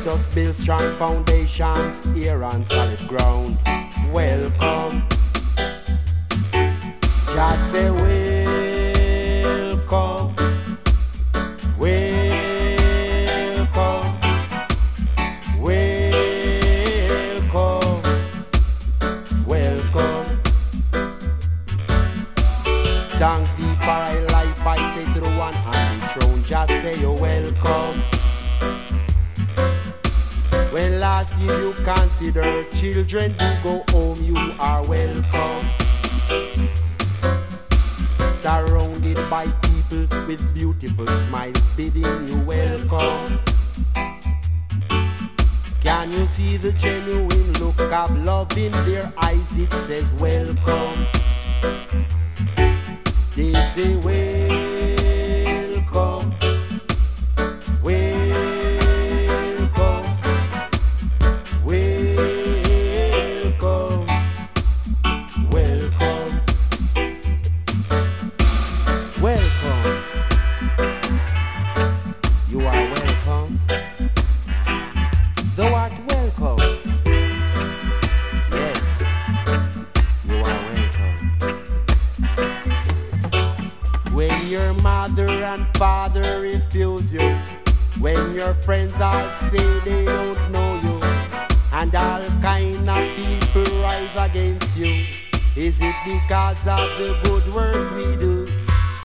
Let us build strong foundations here on solid ground. Welcome. Just say welcome. Welcome. Welcome. Welcome. Thanks thee for thy life, I say to the one on the throne. Just say you're welcome. When last year you consider children to go home, you are welcome. Surrounded by people with beautiful smiles bidding you welcome. Can you see the genuine look of love in their eyes? It says welcome. They say welcome. Welcome. Welcome. Welcome. Welcome. You are welcome. Thou art welcome. Yes, you are welcome. When your mother and father refuse you, when your friends all say they don't know you, and all kind of people rise against you, is it because of the good work we do?